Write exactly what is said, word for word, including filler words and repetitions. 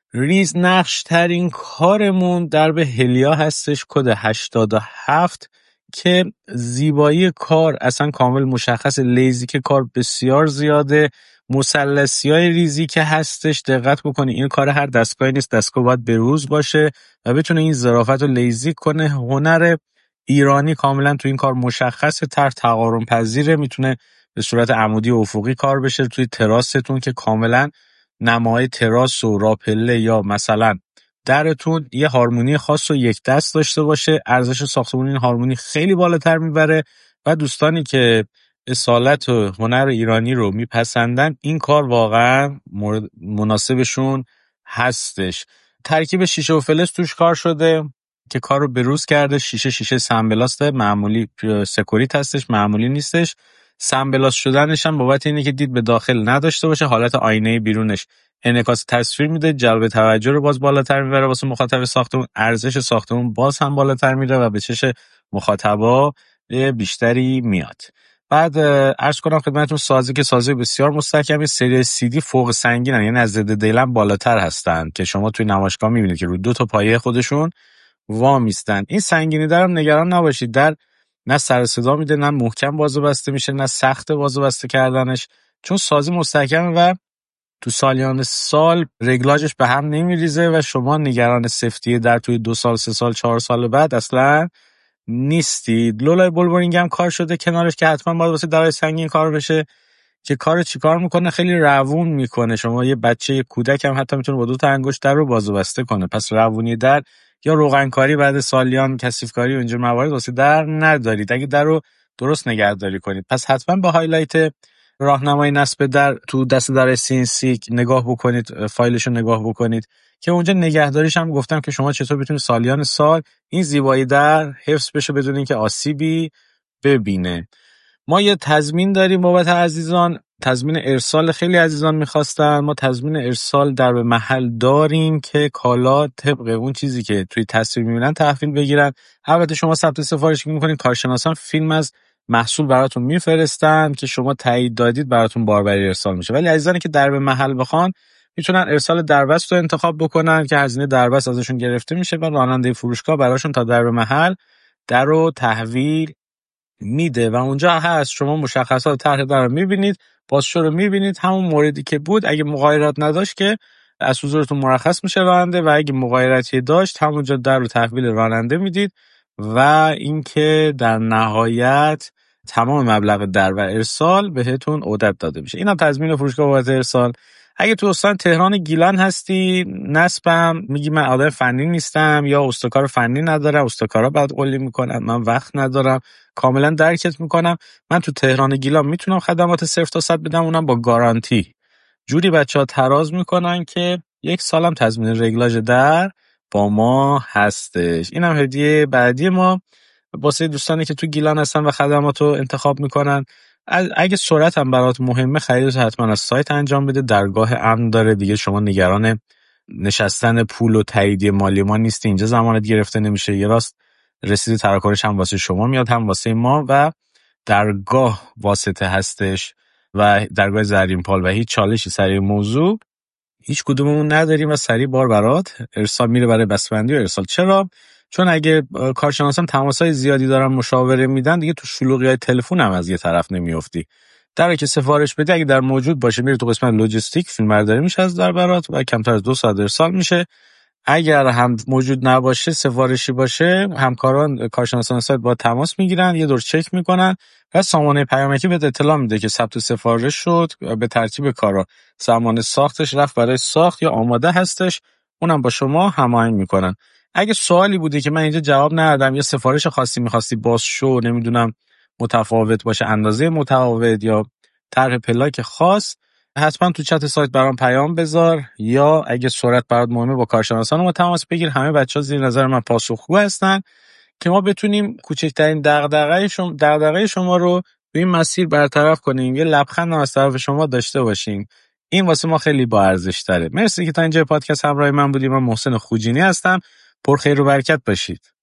ریز نقش ترین کارمون درب هلیا هستش، کد هشتاد و هفت، که زیبایی کار اصلا کامل مشخص، لیزی که کار بسیار زیاده، مثلثی های ریزی که هستش دقت بکنی این کار هر دستگاهی نیست، دستگاه باید بروز باشه و بتونه این ظرافت رو لیزی کنه. هنر ایرانی کاملا تو این کار مشخصه، طرح تقارن پذیره، میتونه به صورت عمودی و افقی کار بشه توی تراستون که کاملا نمای تراس و راپله یا مثلا درتون یه هارمونی خاص و یک دست داشته باشه. ارزش ساختمون این هارمونی خیلی بالاتر میبره و دوستانی که اصالت و هنر ایرانی رو میپسندن این کار واقعا مناسبشون هستش. ترکیب شیشه و فلز توش کار شده که کار رو بروز کرده. شیشه شیشه سنبلاست، معمولی سکوریت هستش، معمولی نیستش. سنبلاس شدنش هم بابت اینه که دید به داخل نداشته باشه، حالت آینه بیرونش انعکاس تصویر میده، جلب توجه رو باز بالاتر میبره واسه مخاطب ساختمون، ارزش ساختمون باز هم بالاتر میره و به چش مخاطبا بیشتری میاد. بعد عرض کنم خدمتتون سازی که سازی بسیار مستحکمی، سری سی دی فوق سنگینن، یعنی از ضد دیلم بالاتر هستن که شما توی نمایشگاه میبینید که رو دو تا پایه خودشون وا میستن. این سنگینی دارم نگران نباشید، در نه سر صدا میده، نه محکم باز و بسته میشه، نه سخت باز و بسته کردنش، چون سازی مستحکمه و تو سالیان سال رگلاژش به هم نمیریزه و شما نگران سفتی در توی دو سال سه سال چهار سال بعد اصلا نیستید. لولای بولورینگ هم کار شده کنارش که حتما باید واسه درای سنگین کار بشه که کار چیکار میکنه، خیلی روون میکنه. شما یه بچه یه کودک هم حتی میتونه با دو تا انگشت در رو باز و بسته کنه. پس روونی در یا روغنکاری بعد سالیان، کثیفکاری و اینجور موارد واسه در ندارید اگه در رو درست نگهداری کنید. پس حتما با هایلایت راهنمای نصب در تو دست در سی ان سی نگاه بکنید، فایلشو نگاه بکنید که اونجا نگهداریش هم گفتم که شما چطور بتونید سالیان سال این زیبایی در حفظ بشه بدون اینکه آسیبی ببینه. ما یه تضمین داریم بابت عزیزان، تضمین ارسال خیلی عزیزان میخواستن. ما تضمین ارسال در به محل داریم که کالا طبق اون چیزی که توی تصویر میبینن تحویل بگیرن. البته شما ثبت سفارش میکنین، کارشناسان فیلم از محصول براتون میفرستن که شما تایید دادید براتون باربری ارسال میشه. ولی عزیزانی که در به محل بخوان میتونن ارسال دربست رو انتخاب بکنن که هزینه دربست ازشون گرفته میشه و راننده فروشگاه براشون تا در به محل در رو تحویل میده و اونجا هست شما مشخصات طرح در رو میبینید، بازشو رو میبینید، همون موردی که بود. اگه مغایرات نداشت که از حضورتون مرخص میشه راننده و اگه مغایرتی داشت همونجا در رو تحویل راننده میدید و اینکه در نهایت تمام مبلغ در و ارسال بهتون عدت داده میشه. اینا تضمین فروشگاه بابت ارسال. اگه تو استان تهران گیلان هستی، نصبم میگی من آدم فنی نیستم یا استکار فنی ندارم، استکارا بعد قولی میکنن، من وقت ندارم، کاملا درکت میکنم. من تو تهران گیلان میتونم خدمات صفر تا صد بدم، اونم با گارانتی. جوری بچه ها تراز میکنن که یک سالم تضمین رگلاژ در با ما هستش. اینم هدیه بعدی ما واسه دوستانی که تو گیلان هستن و خدماتو انتخاب میکنن. اگه سرعت هم برات مهمه، خریدتو حتما از سایت انجام بده، درگاه امن داره دیگه، شما نگران نشستن پول و تایید مالی ما نیستی، اینجا ضمانت گرفته نمیشه، یه راست رسید تراکنش هم واسه شما میاد هم واسه ما و درگاه واسطه هستش و درگاه زرین پال و هیچ چالشی سر موضوع هیچ کدوممون نداریم و سریع بار برات ارسال میره برای بسبندی و ارسال. چرا؟ چون اگه کارشناسان تماسای زیادی دارن مشاوره میدن دیگه تو شلوغی‌های تلفن هم از یه طرف نمیافتی. در که سفارش بدی اگه در موجود باشه میره تو قسمت لوجستیک، فیلمبرداری میشه از در برات و کمتر از دو ساعت ارسال میشه. اگر هم موجود نباشه، سفارشی باشه، همکاران کارشناسان سایت با تماس میگیرن، یه دور چک میکنن و سامانه پیامکی بهت اطلاع میده که ثبت سفارش شد به ترتیب کارا، سامانه ساختش رفت برای ساخت یا آماده هستش، اونم با شما هماهنگ میکنن. اگه سوالی بودی که من اینجا جواب ندادم یا سفارش خاصی میخواستی باز شو، نمیدونم متفاوت باشه، اندازه متفاوت یا طرح پلاک خاص، حتما تو چت سایت برام پیام بذار یا اگه سرعت برات مهمه با کارشناسان ما تماس بگیر. همه بچه‌ها زیر نظر من پاسخگو هستن که ما بتونیم کوچکترین دغدغه شما دغدغه شما رو تو این مسیر برطرف کنیم، یه لبخند هم از طرف شما داشته باشیم. این واسه ما خیلی با ارزش تره. مرسی که تا اینجا پادکست همراه من بودیم. من محسن خوجینی هستم. پر خیر و برکت باشید.